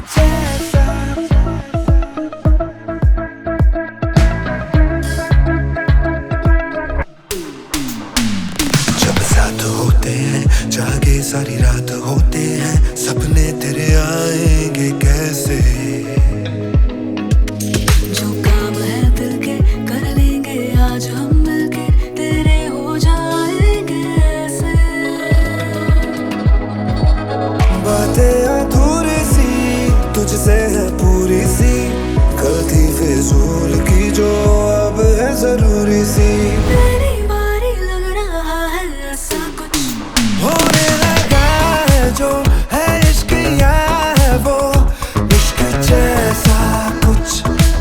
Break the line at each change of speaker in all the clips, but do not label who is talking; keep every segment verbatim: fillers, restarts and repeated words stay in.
जैसा। जब साथ होते हैं जागे सारी रात होते हैं, सपने तेरे आएंगे कैसे।
जो काम है दिल के कर लेंगे आज हम मिलके, तेरे हो जाएंगे ऐसे।
बातें अधूरी सी तुझसे है पूरी सी, कल थी फिजूल की जो अब है जरूरी सी।
तेरी बारी लग रहा है ऐसा कुछ
होने लगा है जो है इश्क या है वो इश्क जैसा कुछ।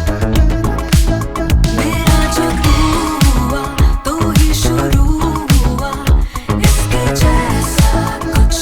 मेरा जो तू हुआ तो ही शुरू हुआ इसके जैसा कुछ।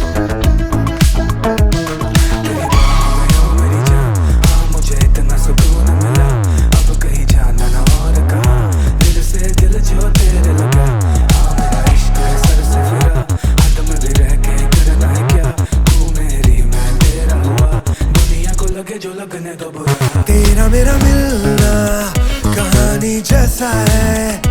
मेरी जान हाँ मुझे इतना सुकून मिला, अब कहीं जाना ना और कहाँ, दिल से दिल जो तेरे लगा। हाँ मेरा इश्क है सर से फिरा, हाथ में भी रह के करना है क्या, तू मेरी मैं तेरा हुआ, दुनिया को लगे जो लगने दो बुरा। तेरा मेरा मिलना कहानी जैसा है,